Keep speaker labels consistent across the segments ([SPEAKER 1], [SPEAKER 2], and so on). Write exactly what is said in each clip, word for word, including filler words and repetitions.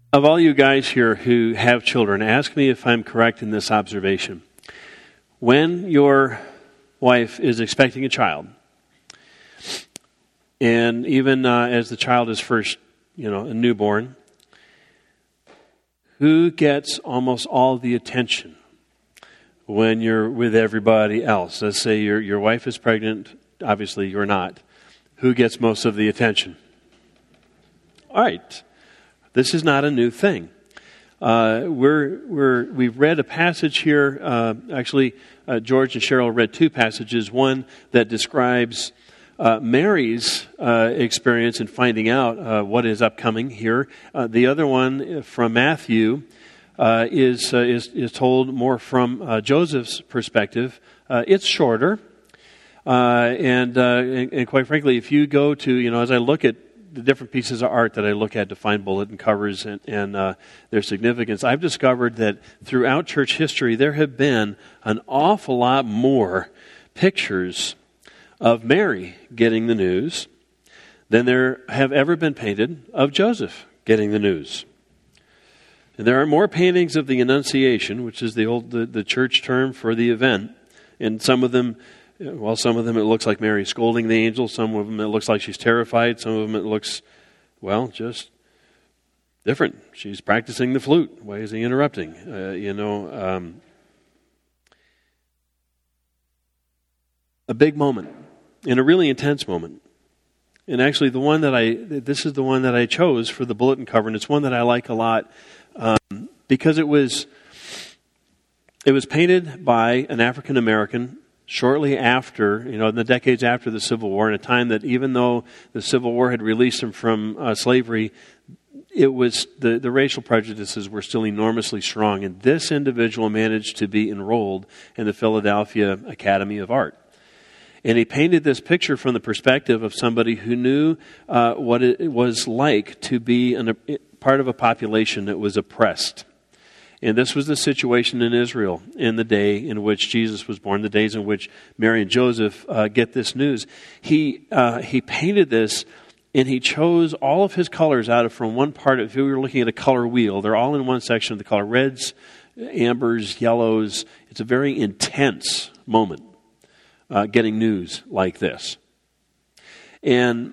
[SPEAKER 1] Of all you guys here who have children, ask me if I'm correct in this observation. When your wife is expecting a child, and even uh, as the child is first, you know, a newborn, who gets almost all the attention when you're with everybody else? Let's say your your wife is pregnant. Obviously, you're not. Who gets most of the attention? All right. This is not a new thing. Uh, we're, we're, we've read a passage here. Uh, actually, uh, George and Cheryl read two passages. One that describes uh, Mary's uh, experience in finding out uh, what is upcoming here. Uh, the other one from Matthew uh, is, uh, is is told more from uh, Joseph's perspective. Uh, it's shorter, uh, and, uh, and and quite frankly, if you go to, you know, as I look at the different pieces of art that I look at to find bulletin covers and, and uh, their significance, I've discovered that throughout church history, there have been an awful lot more pictures of Mary getting the news than there have ever been painted of Joseph getting the news. And there are more paintings of the Annunciation, which is the old the, the church term for the event, and some of them Well, some of them it looks like Mary scolding the angel. Some of them it looks like she's terrified. Some of them it looks, well, just different. She's practicing the flute. Why is he interrupting? Uh, you know, um, a big moment and a really intense moment. And actually, the one that I this is the one that I chose for the bulletin cover, and it's one that I like a lot um, because it was it was painted by an African American. Shortly after, you know, in the decades after the Civil War, in a time that even though the Civil War had released them from uh, slavery, it was the, the racial prejudices were still enormously strong. And this individual managed to be enrolled in the Philadelphia Academy of Art. And he painted this picture from the perspective of somebody who knew uh, what it was like to be an, a part of a population that was oppressed. And this was the situation in Israel in the day in which Jesus was born, the days in which Mary and Joseph uh, get this news. He uh, he painted this, and he chose all of his colors out of from one part. If we were looking at a color wheel, they're all in one section of the color: reds, ambers, yellows. It's a very intense moment uh, getting news like this, and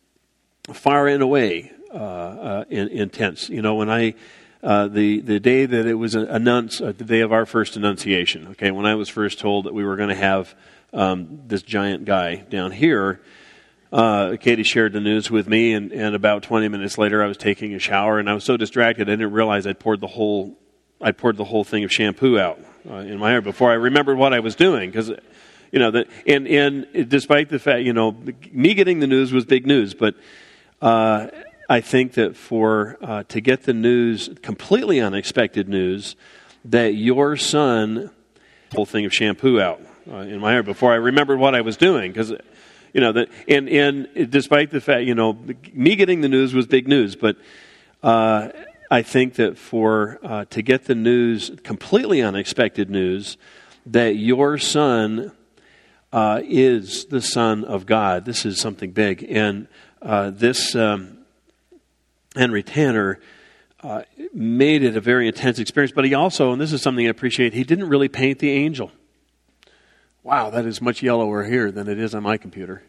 [SPEAKER 1] far and away uh, uh, in, intense. You know, when I. Uh, the, the day that it was announced, uh, the day of our first Annunciation, okay, when I was first told that we were going to have um, this giant guy down here, uh, Katie shared the news with me, and, and about twenty minutes later I was taking a shower, and I was so distracted I didn't realize I'd poured the whole, I poured the whole thing of shampoo out uh, in my hair before I remembered what I was doing, because, you know, that, and, and despite the fact, you know, me getting the news was big news, but uh I think that for uh, to get the news, completely unexpected news, that your son, whole thing of shampoo out uh, in my hair before I remembered what I was doing, because, you know, that, and and despite the fact, you know, me getting the news was big news, but uh, I think that for uh, to get the news, completely unexpected news, that your son uh, is the Son of God. This is something big, and uh, this. Um, Henry Tanner uh, made it a very intense experience, but he also, and this is something I appreciate, he didn't really paint the angel. Wow, that is much yellower here than it is on my computer.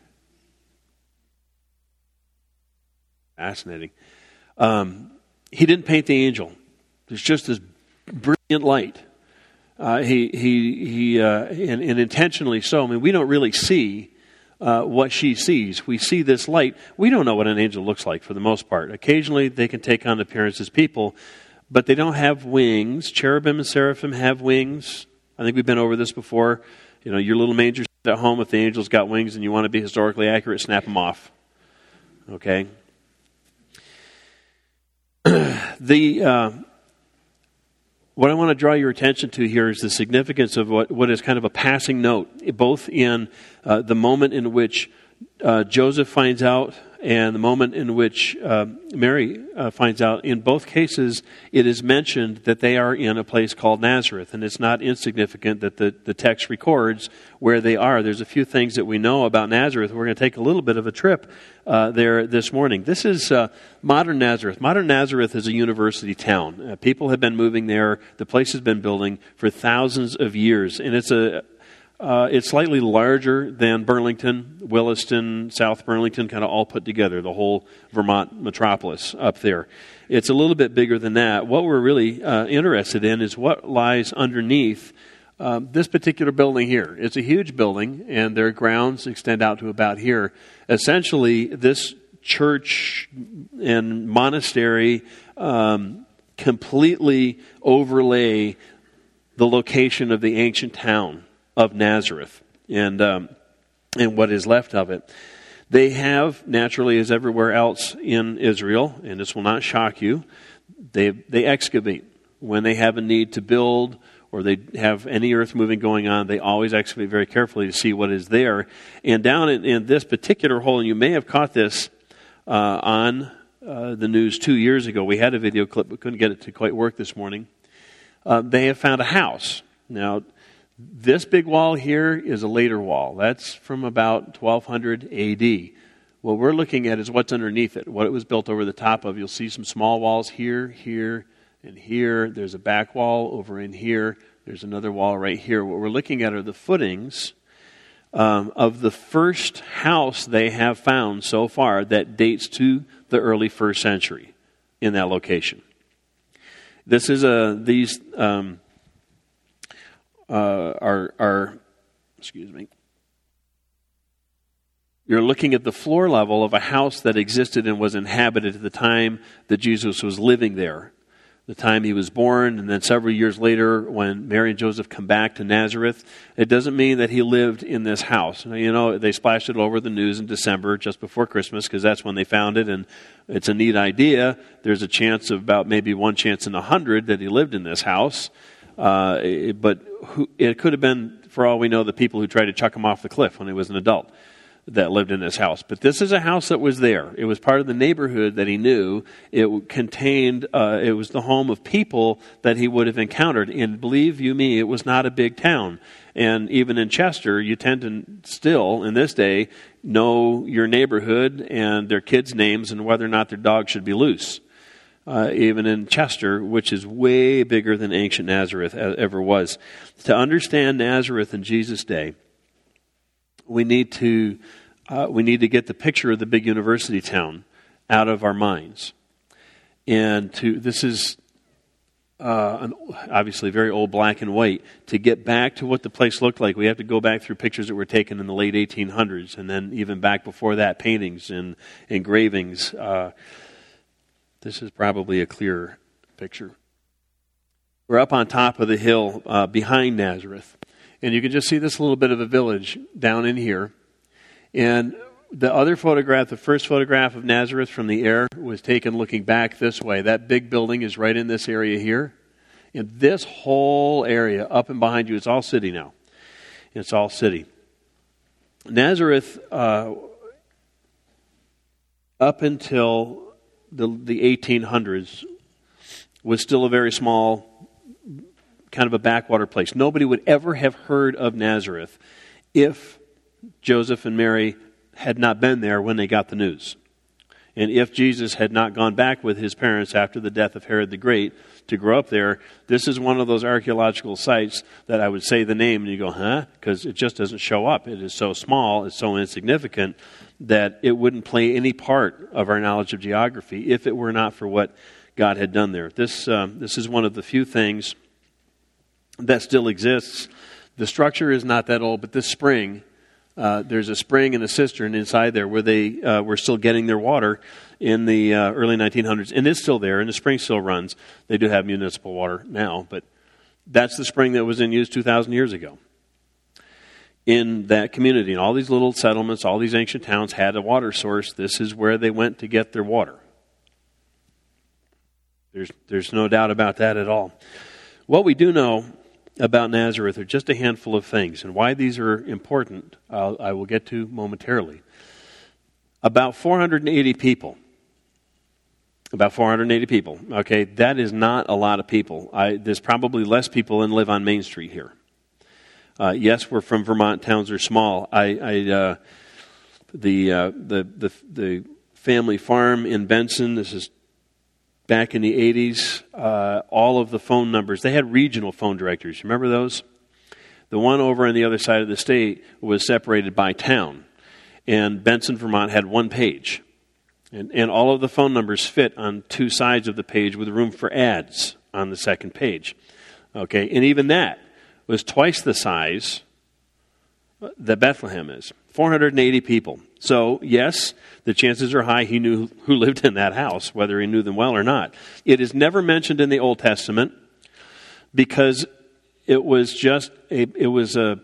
[SPEAKER 1] Fascinating. Um, he didn't paint the angel. There's just this brilliant light. Uh, he he he, uh, and, and intentionally so. I mean, we don't really see Uh, what she sees. We see this light. We don't know what an angel looks like for the most part. Occasionally they can take on appearance as people, but they don't have wings. Cherubim and seraphim have wings. I think we've been over this before. You know, your little manger at home, if the angel's got wings and you want to be historically accurate, snap them off. Okay? the uh, What I want to draw your attention to here is the significance of what, what is kind of a passing note, both in uh, the moment in which uh, Joseph finds out and the moment in which uh, Mary uh, finds out. In both cases, it is mentioned that they are in a place called Nazareth, and it's not insignificant that the, the text records where they are. There's a few things that we know about Nazareth. We're going to take a little bit of a trip uh, there this morning. This is uh, modern Nazareth. Modern Nazareth is a university town. Uh, people have been moving there. The place has been building for thousands of years, and it's a Uh, it's slightly larger than Burlington, Williston, South Burlington, kind of all put together, the whole Vermont metropolis up there. It's a little bit bigger than that. What we're really uh, interested in is what lies underneath um, this particular building here. It's a huge building, and their grounds extend out to about here. Essentially, this church and monastery um, completely overlay the location of the ancient town of Nazareth and um, and what is left of it. They have, naturally as everywhere else in Israel, and this will not shock you, they they excavate. When they have a need to build or they have any earth moving going on, they always excavate very carefully to see what is there. And down in, in this particular hole, and you may have caught this uh, on uh, the news two years ago. We had a video clip, but couldn't get it to quite work this morning. Uh, they have found a house. Now, this big wall here is a later wall. That's from about twelve hundred A D. What we're looking at is what's underneath it, what it was built over the top of. You'll see some small walls here, here, and here. There's a back wall over in here. There's another wall right here. What we're looking at are the footings um, of the first house they have found so far that dates to the early first century in that location. This is a, these... Um, Uh, are, are, excuse me, you're looking at the floor level of a house that existed and was inhabited at the time that Jesus was living there, the time he was born, and then several years later when Mary and Joseph come back to Nazareth. It doesn't mean that he lived in this house. You know, they splashed it all over the news in December, just before Christmas, because that's when they found it, and it's a neat idea. There's a chance of about maybe one chance in a hundred that he lived in this house. Uh, but who, it could have been, for all we know, the people who tried to chuck him off the cliff when he was an adult that lived in this house. But this is a house that was there. It was part of the neighborhood that he knew. It contained, uh, it was the home of people that he would have encountered. And believe you me, it was not a big town. And even in Chester, you tend to still, in this day, know your neighborhood and their kids' names and whether or not their dog should be loose. Uh, even in Chester, which is way bigger than ancient Nazareth ever was. To understand Nazareth in Jesus' day, we need to uh, we need to get the picture of the big university town out of our minds. And to this is uh, an, obviously very old black and white. To get back to what the place looked like, we have to go back through pictures that were taken in the late eighteen hundreds, and then even back before that, paintings and engravings. Uh, This is probably a clearer picture. We're up on top of the hill uh, behind Nazareth. And you can just see this little bit of a village down in here. And the other photograph, the first photograph of Nazareth from the air, was taken looking back this way. That big building is right in this area here. And this whole area up and behind you, it's all city now. It's all city. Nazareth, uh, up until The, the eighteen hundreds, was still a very small, kind of a backwater place. Nobody would ever have heard of Nazareth if Joseph and Mary had not been there when they got the news. And if Jesus had not gone back with his parents after the death of Herod the Great to grow up there. This is one of those archaeological sites that I would say the name and you go, huh? Because it just doesn't show up. It is so small, it's so insignificant that it wouldn't play any part of our knowledge of geography if it were not for what God had done there. This um, this is one of the few things that still exists. The structure is not that old, but this spring, uh, there's a spring and a cistern inside there where they uh, were still getting their water in the uh, early nineteen hundreds. And it's still there, and the spring still runs. They do have municipal water now, but that's the spring that was in use two thousand years ago. In that community, and all these little settlements, all these ancient towns had a water source. This is where they went to get their water. There's there's no doubt about that at all. What we do know about Nazareth are just a handful of things, and why these are important, I'll, I will get to momentarily. About four hundred eighty people. About four hundred eighty people. Okay, that is not a lot of people. I, there's probably less people than live on Main Street here. Uh, yes, we're from Vermont. Towns are small. I, I uh, the, uh, the the the family farm in Benson. This is back in the eighties. Uh, all of the phone numbers. They had regional phone directories. Remember those? The one over on the other side of the state was separated by town, and Benson, Vermont, had one page, and and all of the phone numbers fit on two sides of the page with room for ads on the second page. Okay, and even that was twice the size that Bethlehem is. four hundred eighty people. So, yes, the chances are high he knew who lived in that house, whether he knew them well or not. It is never mentioned in the Old Testament because it was just, a, it was a,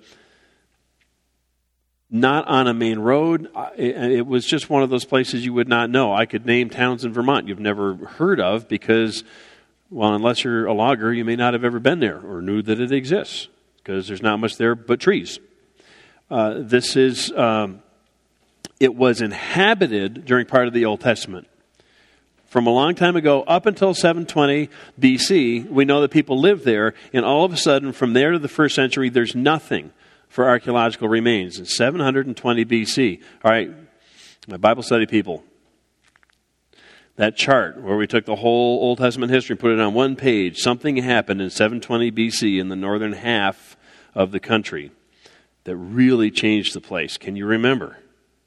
[SPEAKER 1] not on a main road. It, it was just one of those places you would not know. I could name towns in Vermont you've never heard of because, well, unless you're a logger, you may not have ever been there or knew that it exists, because there's not much there but trees. Uh, this is, um, it was inhabited during part of the Old Testament. From a long time ago, up until seven twenty B C, we know that people lived there, and all of a sudden, from there to the first century, there's nothing for archaeological remains. In seven hundred twenty B C, all right, my Bible study people, that chart where we took the whole Old Testament history and put it on one page, something happened in seven twenty B C in the northern half of the country that really changed the place. Can you remember?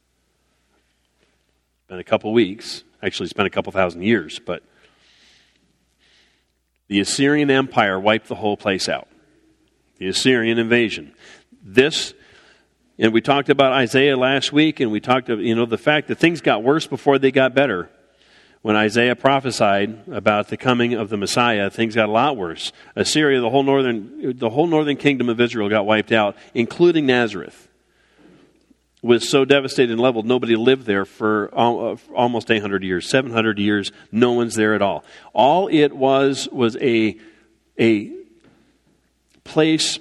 [SPEAKER 1] It's been a couple weeks. Actually, it's been a couple thousand years, but the Assyrian Empire wiped the whole place out. The Assyrian invasion. This, and we talked about Isaiah last week, and we talked about, you know, the fact that things got worse before they got better. When Isaiah prophesied about the coming of the Messiah, things got a lot worse. Assyria, the whole northern, the whole northern kingdom of Israel got wiped out, including Nazareth. Was so devastated and leveled, nobody lived there for almost eight hundred years, seven hundred years. No one's there at all. All it was was a a place.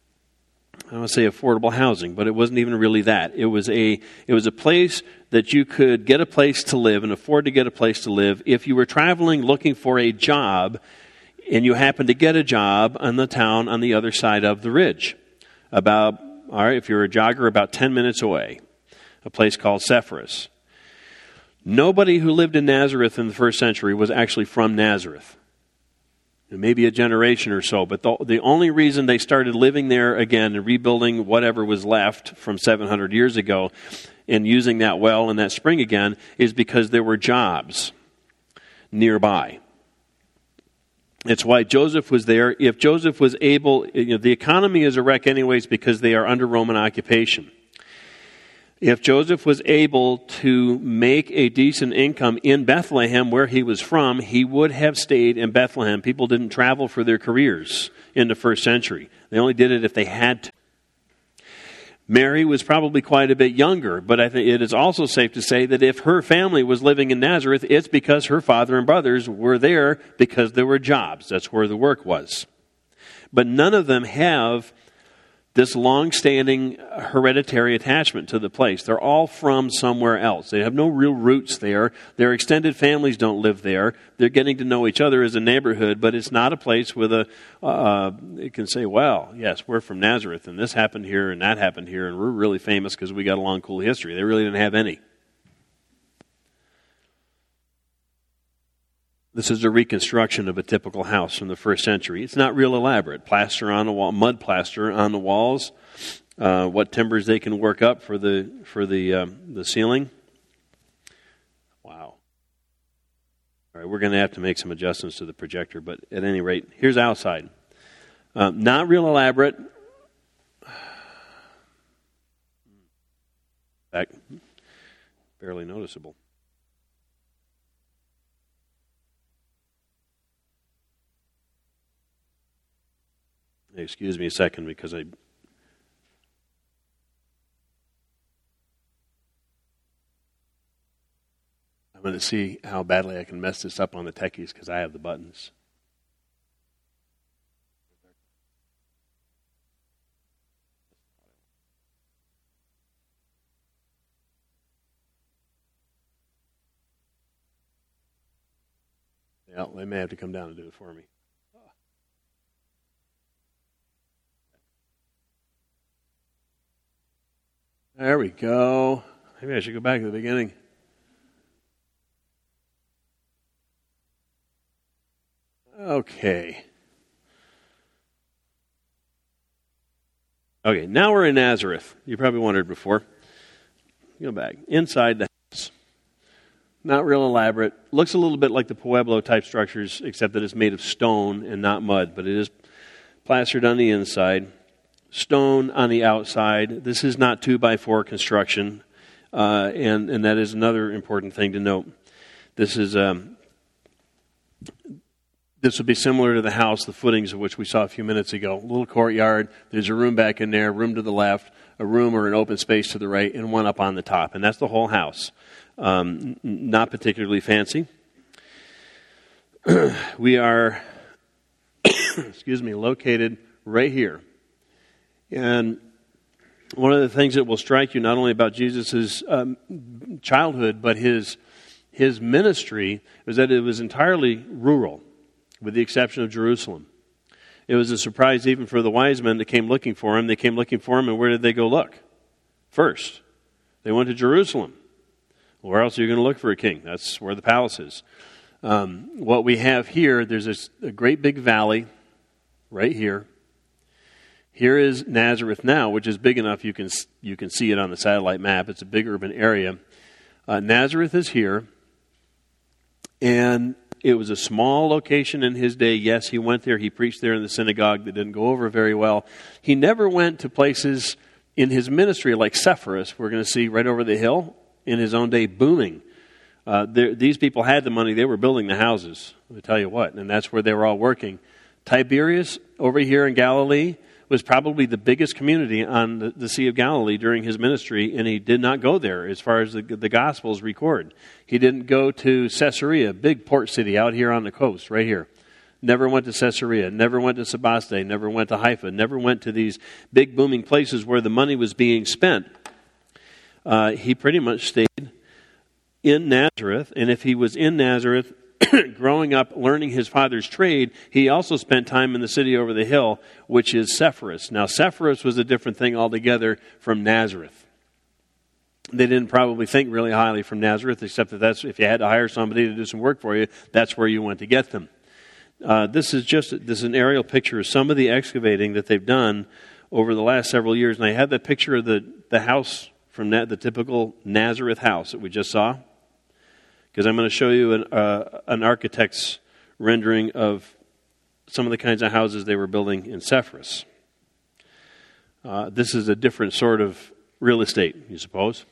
[SPEAKER 1] I don't want to say affordable housing, but it wasn't even really that. It was a it was a place that you could get a place to live and afford to get a place to live if you were traveling looking for a job and you happened to get a job in the town on the other side of the ridge. About, all right, if you're a jogger, about ten minutes away, a place called Sepphoris. Nobody who lived in Nazareth in the first century was actually from Nazareth. Maybe a generation or so, but the, the only reason they started living there again and rebuilding whatever was left from seven hundred years ago and using that well and that spring again is because there were jobs nearby. It's why Joseph was there. If Joseph was able, you know, the economy is a wreck anyways because they are under Roman occupation. If Joseph was able to make a decent income in Bethlehem, where he was from, he would have stayed in Bethlehem. People didn't travel for their careers in the first century. They only did it if they had to. Mary was probably quite a bit younger, but I think it is also safe to say that if her family was living in Nazareth, it's because her father and brothers were there because there were jobs. That's where the work was. But none of them have this long-standing hereditary attachment to the place. They're all from somewhere else. They have no real roots there. Their extended families don't live there. They're getting to know each other as a neighborhood, but it's not a place with a, uh, it can say, well, yes, we're from Nazareth, and this happened here, and that happened here, and we're really famous because we got a long, cool history. They really didn't have any. This is a reconstruction of a typical house from the first century. It's not real elaborate. Plaster on the wall, mud plaster on the walls. Uh, what timbers they can work up for the for the um, the ceiling. Wow. All right, we're going to have to make some adjustments to the projector, but at any rate, here's outside. Uh, not real elaborate. In fact, barely noticeable. Excuse me a second because I... I'm going to see how badly I can mess this up on the techies because I have the buttons. Well, they may have to come down and do it for me. There we go. Maybe I should go back to the beginning. Okay. Okay, now we're in Nazareth. You probably wondered before. Go back. Inside the house. Not real elaborate. Looks a little bit like the Pueblo type structures, except that it's made of stone and not mud, but it is plastered on the inside. Stone on the outside. This is not two by four construction, uh, and, and that is another important thing to note. This is um, this would be similar to the house, the footings of which we saw a few minutes ago. A little courtyard. There's a room back in there, room to the left, a room or an open space to the right, and one up on the top, and that's the whole house. Um, not particularly fancy. We are, excuse me, located right here. And one of the things that will strike you not only about Jesus' um, childhood, but his his ministry, was that it was entirely rural, with the exception of Jerusalem. It was a surprise even for the wise men that came looking for him. They came looking for him, and where did they go look? First, they went to Jerusalem. Where else are you going to look for a king? That's where the palace is. Um, what we have here, there's a, a great big valley right here. Here is Nazareth now, which is big enough you can you can see it on the satellite map. It's a big urban area. Uh, Nazareth is here, and it was a small location in his day. Yes, he went there. He preached there in the synagogue that didn't go over very well. He never went to places in his ministry like Sepphoris, we're going to see right over the hill, in his own day booming. Uh, these people had the money. They were building the houses, I'll tell you what, and that's where they were all working. Tiberias, over here in Galilee, was probably the biggest community on the, the Sea of Galilee during his ministry, and he did not go there as far as the, the Gospels record. He didn't go to Caesarea, big port city out here on the coast, right here. Never went to Caesarea, never went to Sebaste, never went to Haifa, never went to these big booming places where the money was being spent. Uh, he pretty much stayed in Nazareth, and if he was in Nazareth, growing up, learning his father's trade, he also spent time in the city over the hill, which is Sepphoris. Now, Sepphoris was a different thing altogether from Nazareth. They didn't probably think really highly from Nazareth, except that that's if you had to hire somebody to do some work for you, that's where you went to get them. Uh, this is just this is an aerial picture of some of the excavating that they've done over the last several years, and I have that picture of the the house from that, the typical Nazareth house that we just saw. Because I'm going to show you an, uh, an architect's rendering of some of the kinds of houses they were building in Sepphoris. Uh, this is a different sort of real estate, you suppose.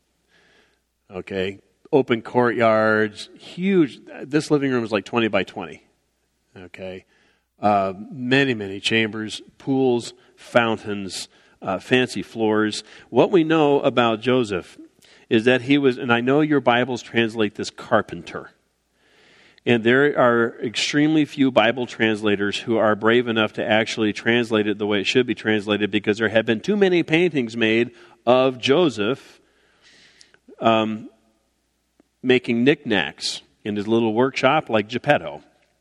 [SPEAKER 1] Okay, open courtyards, huge. This living room is like twenty by twenty. Okay, uh, many, many chambers, pools, fountains, uh, fancy floors. What we know about Joseph is that he was, and I know your Bibles translate this carpenter. And there are extremely few Bible translators who are brave enough to actually translate it the way it should be translated, because there have been too many paintings made of Joseph um, making knickknacks in his little workshop like Geppetto.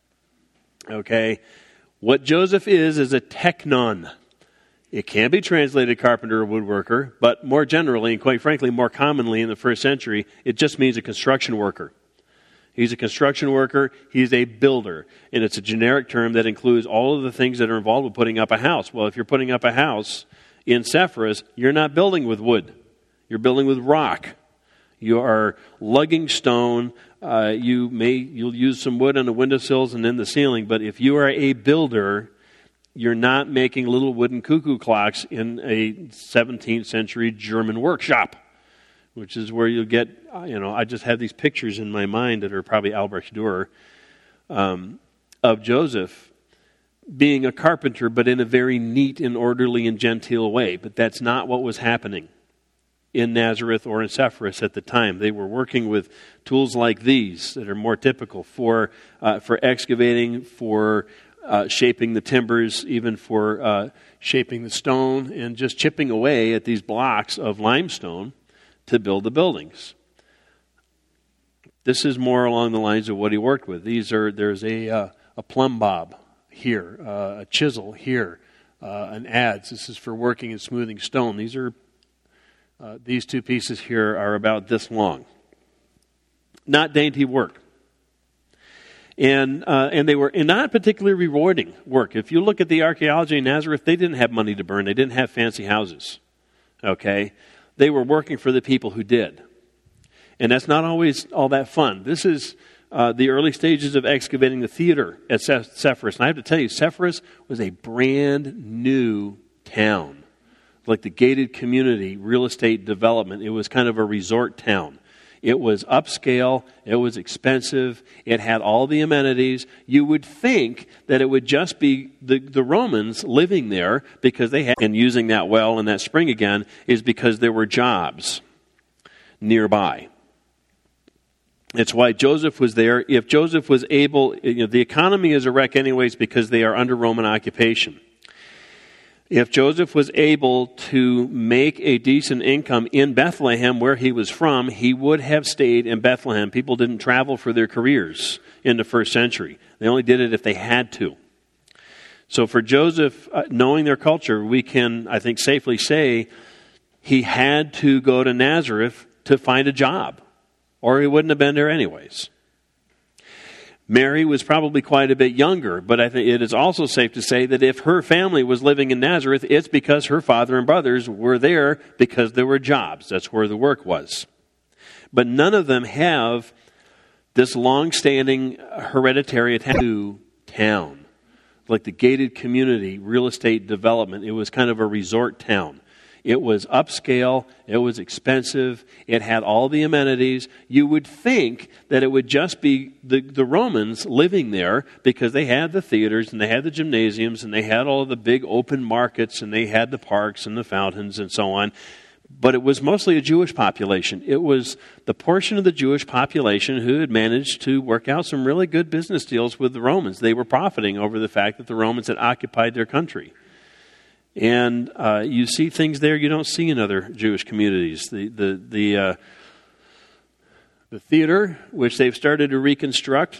[SPEAKER 1] Okay? What Joseph is, is a teknon. It can be translated carpenter or woodworker, but more generally, and quite frankly, more commonly in the first century, it just means a construction worker. He's a construction worker, he's a builder, and it's a generic term that includes all of the things that are involved with putting up a house. Well, if you're putting up a house in Sepphoris, you're not building with wood. You're building with rock. You are lugging stone. Uh, you may, you'll use some wood on the windowsills and in the ceiling, but if you are a builder, you're not making little wooden cuckoo clocks in a seventeenth century German workshop, which is where you'll get, you know, I just have these pictures in my mind that are probably Albrecht Dürer, um, of Joseph being a carpenter, but in a very neat and orderly and genteel way. But that's not what was happening in Nazareth or in Sepphoris at the time. They were working with tools like these that are more typical for uh, for excavating, for Uh, shaping the timbers, even for uh, shaping the stone, and just chipping away at these blocks of limestone to build the buildings. This is more along the lines of what he worked with. These are there's a uh, a plumb bob here, uh, a chisel here, uh, an adze. This is for working and smoothing stone. These are uh, these two pieces here are about this long. Not dainty work. And uh, and they were not particularly rewarding work. If you look at the archaeology in Nazareth, they didn't have money to burn. They didn't have fancy houses. Okay? They were working for the people who did. And that's not always all that fun. This is uh, the early stages of excavating the theater at Sepphoris. And I have to tell you, Sepphoris was a brand new town. Like the gated community, real estate development. It was kind of a resort town. It was upscale. It was expensive. It had all the amenities. You would think that it would just be the, the Romans living there because they had, and using that well and that spring again, is because there were jobs nearby. It's why Joseph was there. If Joseph was able, you know, the economy is a wreck anyways because they are under Roman occupation. If Joseph was able to make a decent income in Bethlehem, where he was from, he would have stayed in Bethlehem. People didn't travel for their careers in the first century. They only did it if they had to. So for Joseph, uh, knowing their culture, we can, I think, safely say he had to go to Nazareth to find a job, or he wouldn't have been there anyways. Mary was probably quite a bit younger, but I think it is also safe to say that if her family was living in Nazareth, it's because her father and brothers were there because there were jobs. That's where the work was. But none of them have this long-standing hereditary to town. Like the gated community, real estate development. It was kind of a resort town. It was upscale. It was expensive. It had all the amenities. You would think that it would just be the, the Romans living there because they had the theaters and they had the gymnasiums and they had all of the big open markets and they had the parks and the fountains and so on. But it was mostly a Jewish population. It was the portion of the Jewish population who had managed to work out some really good business deals with the Romans. They were profiting over the fact that the Romans had occupied their country. And uh, you see things there you don't see in other Jewish communities. The the the uh, the theater, which they've started to reconstruct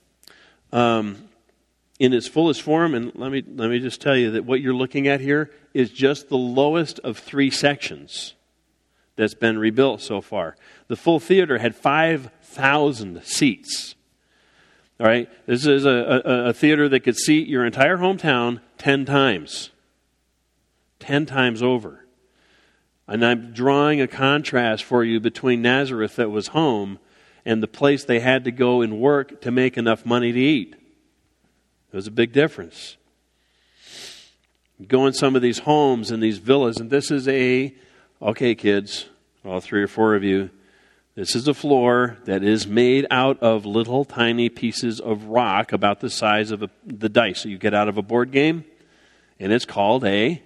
[SPEAKER 1] um, in its fullest form, and let me let me just tell you that what you're looking at here is just the lowest of three sections that's been rebuilt so far. The full theater had five thousand seats. All right, this is a, a, a theater that could seat your entire hometown ten times. Ten times over. And I'm drawing a contrast for you between Nazareth that was home and the place they had to go and work to make enough money to eat. There was a big difference. You go in some of these homes and these villas, and this is a, okay kids, all three or four of you, this is a floor that is made out of little tiny pieces of rock about the size of a, the dice that you get out of a board game, and it's called a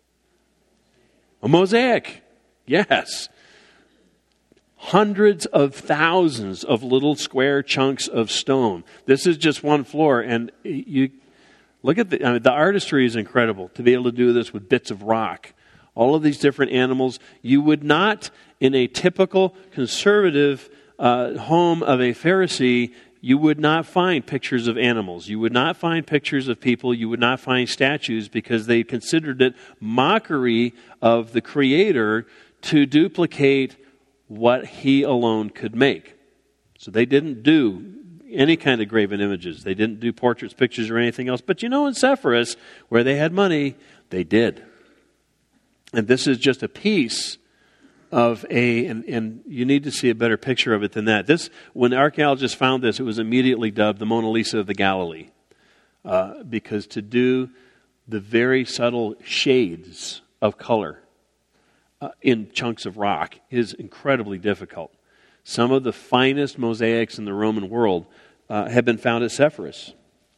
[SPEAKER 1] A mosaic, yes. Hundreds of thousands of little square chunks of stone. This is just one floor, and you look at the, I mean, the artistry is incredible to be able to do this with bits of rock. All of these different animals. You would not, in a typical conservative uh, home of a Pharisee, you would not find pictures of animals. You would not find pictures of people. You would not find statues because they considered it mockery of the Creator to duplicate what He alone could make. So they didn't do any kind of graven images. They didn't do portraits, pictures, or anything else. But you know, in Sepphoris, where they had money, they did. And this is just a piece of a, and, and you need to see a better picture of it than that. This, when archaeologists found this, it was immediately dubbed the Mona Lisa of the Galilee, uh, because to do the very subtle shades of color uh, in chunks of rock is incredibly difficult. Some of the finest mosaics in the Roman world uh, have been found at Sepphoris.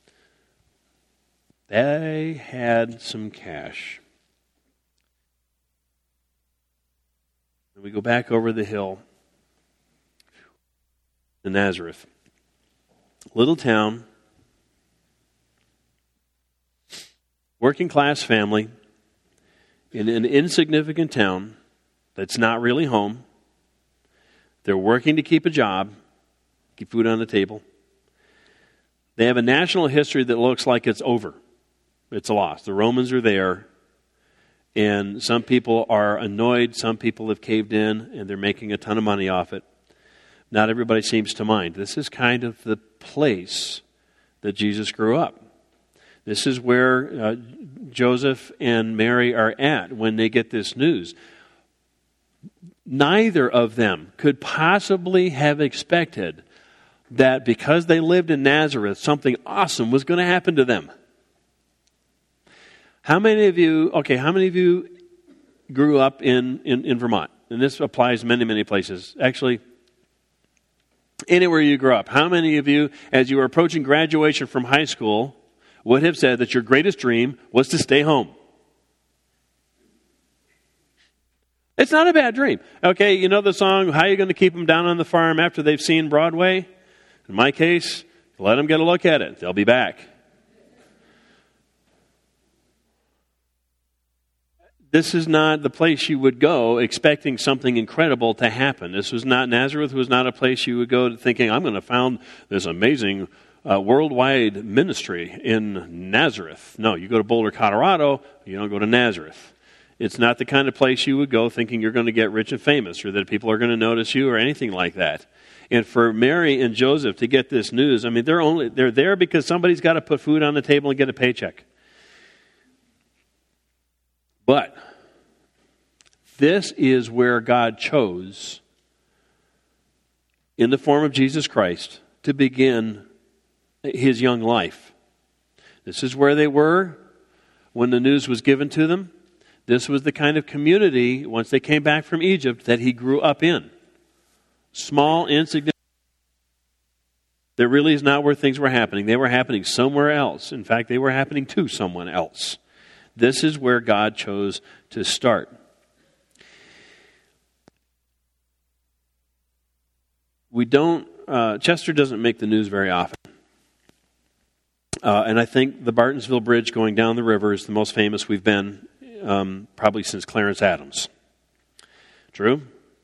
[SPEAKER 1] They had some cash. We go back over the hill to Nazareth. Little town, working class family in an insignificant town that's not really home. They're working to keep a job. keep food on the table. They have a national history that looks like it's over. It's lost. The Romans are there, and some people are annoyed. Some people have caved in, and they're making a ton of money off it. Not everybody seems to mind. This is kind of the place that Jesus grew up. This is where uh, Joseph and Mary are at when they get this news. Neither of them could possibly have expected that because they lived in Nazareth, something awesome was going to happen to them. How many of you, okay, how many of you grew up in, in, in Vermont? And this applies many, many places. Actually, anywhere you grew up. How many of you, as you were approaching graduation from high school, would have said that your greatest dream was to stay home? It's not a bad dream. Okay, you know the song, How Are You Going to Keep Them Down on the Farm After They've Seen Broadway? In my case, let them get a look at it. They'll be back. This is not the place you would go expecting something incredible to happen. This was not, Nazareth was not a place you would go thinking, I'm going to found this amazing uh, worldwide ministry in Nazareth. No, you go to Boulder, Colorado, you don't go to Nazareth. It's not the kind of place you would go thinking you're going to get rich and famous or that people are going to notice you or anything like that. And for Mary and Joseph to get this news, I mean, they're only they're there because somebody's got to put food on the table and get a paycheck. But this is where God chose, in the form of Jesus Christ, to begin his young life. This is where they were when the news was given to them. This was the kind of community, once they came back from Egypt, that he grew up in. Small, insignificant. There really is not where things were happening. They were happening somewhere else. In fact, they were happening to someone else. This is where God chose to start. We don't, uh, Chester doesn't make the news very often. Uh, and I think the Bartonsville Bridge going down the river is the most famous we've been um, probably since Clarence Adams. True?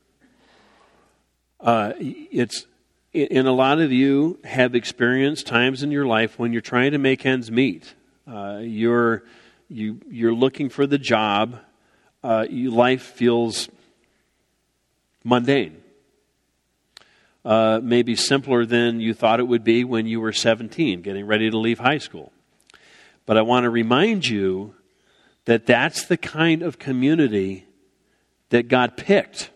[SPEAKER 1] Uh, it's, and a lot of you have experienced times in your life when you're trying to make ends meet. Uh, you're, you, you're looking for the job. Uh, you, life feels mundane. Uh, maybe simpler than you thought it would be when you were seventeen, getting ready to leave high school. But I want to remind you that that's the kind of community that God picked.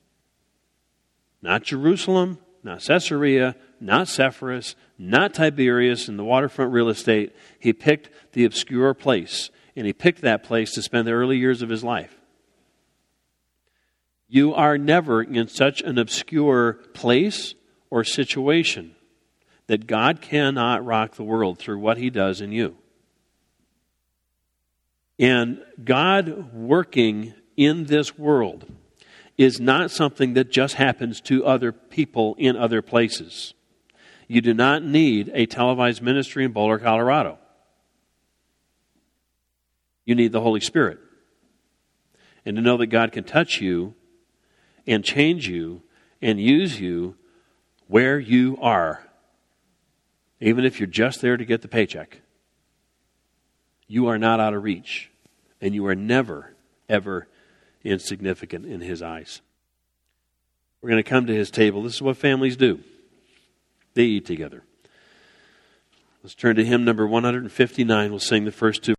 [SPEAKER 1] Not Jerusalem, not Caesarea, not Sepphoris, not Tiberias and the waterfront real estate. He picked the obscure place, and he picked that place to spend the early years of his life. You are never in such an obscure place or situation that God cannot rock the world through what he does in you. And God working in this world is not something that just happens to other people in other places. You do not need a televised ministry in Boulder, Colorado. You need the Holy Spirit. And to know that God can touch you and change you and use you where you are. Even if you're just there to get the paycheck. You are not out of reach. And you are never, ever insignificant in his eyes. We're going to come to his table. This is what families do. They eat together. Let's turn to hymn number one fifty-nine. We'll sing the first two.